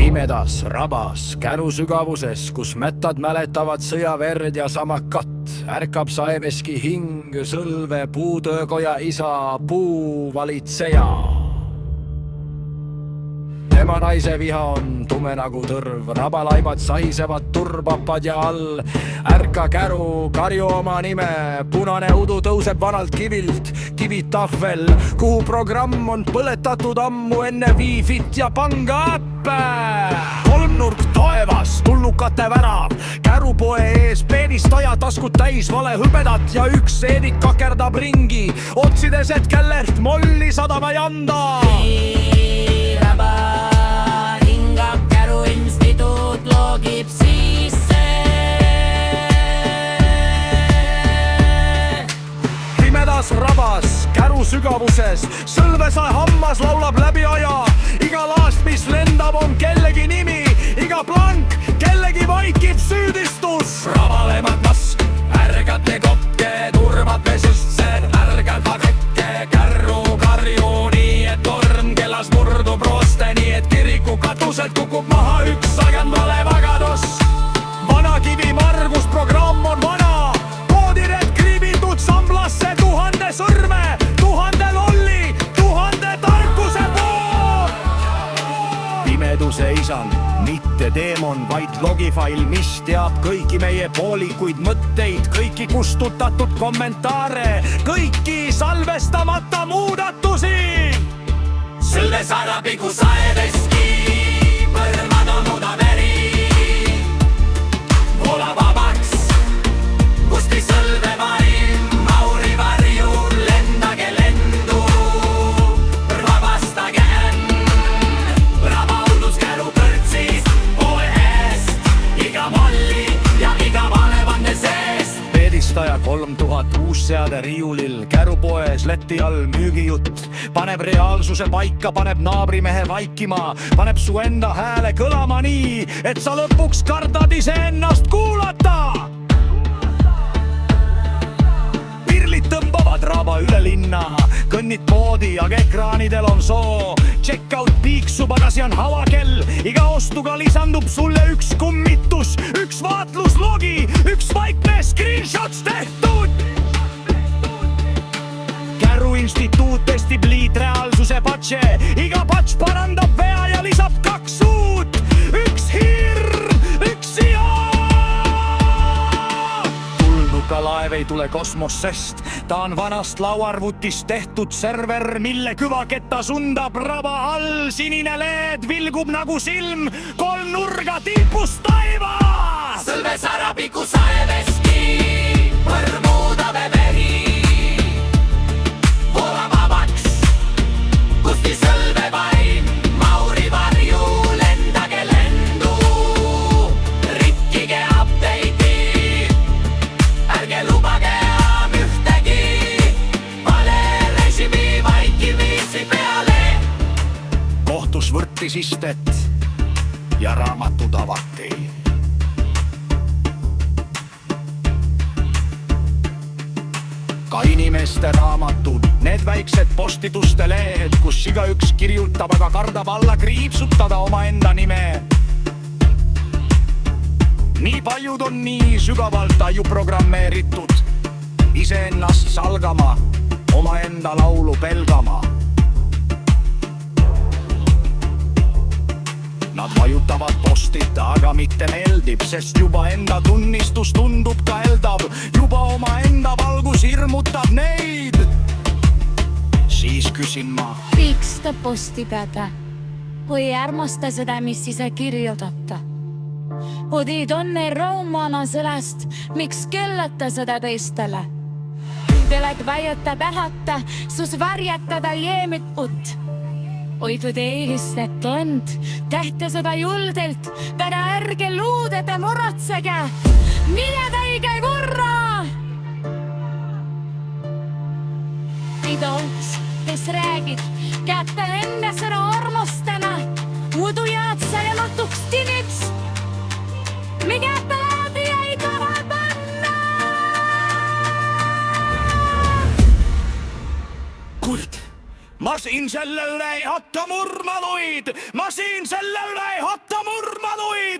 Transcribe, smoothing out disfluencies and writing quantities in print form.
Pimedas rabas käru sügavuses, kus mättad mäletavad sõjaverd ja samakat, ärkab saeveski hing, sõlve puutöökoja isa, puuvalitseja. Tema naise viha on tume nagu tõrv, rabalaibad sahisevad turbapad ja all. Ärka käru, karju oma nime, punane udu tõuseb vanalt kivilt, kivitahvel, kuhu programm on põletatud ammu enne Wi-Fit ja pangaäppe. Kolmnurk taevas, tulnukate värav, kärupoe ees peedistaja taskud täis vale hõbedat ja üks seedik kakerdab ringi, otsides, et kellelt molli sadama ei anda. Hingab käru instituut, loogib sisse. Pimedas rabas, käru sügavuses, sõlvesae hammas laulab läbi aja. Iga laast, mis lendab, on kellegi nimi, iga plank, kellegi vaikib süüdistus. Rabalemad mask, ärgate kopke, turvad vesustsed, ärgad vagekke, kärru karju, nii et torm kellas murdub rooste, nii et kiriku katuselt kukub maha üks sagend vale vagadus. Vana kivi margus programm on vana, koodired kriibitud samblasse, 1000 sõrme, 1000 lolli, 1000 tarkuse pool. Pimeduse isand, mitte teemon, vaid logifail, mis teab kõiki meie poolikuid mõtteid, kõiki kustutatud kommentaare, kõiki salvestamata muudatusi. Sõlve sarapiku saeveski, põrmad on muda veri, vola vabaks, kusti sõlve vaim, Mauri varju, lendage lendu, vabastage rabauldus käru kõrtsis, poe eest, iga molli ja iga valevande seest. Peedistaja 3000 uusseade riiulil, kärupoes leti all müügijutt, paneb reaalsuse paika, paneb naabrimehe vaikima, paneb su enda hääle kõlama nii, et sa lõpuks kardad iseennast kuulata. Pirlid tõmbavad raba üle linna, kõnnid poodi, aga ekraanidel on soo. Checkout piiksub, aga see on havakell, iga ostuga lisandub sulle üks kummitus, üks vaatluslogi, üks vaikne screenshots tehtud. Käru instituut testib liitreaalsuse patše, iga patš parandab vea ja lisab 2 uut, üks hirm, üks siia. Tulnuka laev ei tule kosmosest, ta on vanast lauarvutist tehtud server, mille küvaketta sundab raba all, sinine LED vilgub nagu silm, kolmnurga tipus taivas. Sõlve sarapiku saeveski, põrmuda veveri, sõlve vaim, Mauri varju, lendage lendu, rikkige update'i, ärge lubage ühtegi, vale režimi vaikimisi peale. Kohtus võttis istet ja raamatud avati. Ka inimeste raamatud, need väiksed postituste lehed, kus igaüks kirjutab, aga kardab alla kriipsutada omaenda nime. Nii paljud on nii sügavalt aju programmeeritud, iseennast salgama, omaenda laulu pelgama. Nad vajutavad postit, aga mitte meeldib, sest juba enda tunnistus tundub ka heldav, juba oma enda valgus hirmutab neid. Siis küsin ma, miks te postidate, kui ei armasta seda, mis ise kirjutate? Kui on ei roomana sellest, miks kellate seda teistele? Telet väijata pähata, sus varjatada jeemit ut. Oidu teelistet end, tehte seda juldelt, täna ärge luudete muratsege, mine täige korra! Idols, kes räägid, kätte enne sõna armastena, muidu jääd säilematuks tiniks, mikä peläti ei taha panna! Kuid! Ma siin selle üle ei hakka murma, Luid! Ma siin selle üle ei hakka! jätta murdmanuid.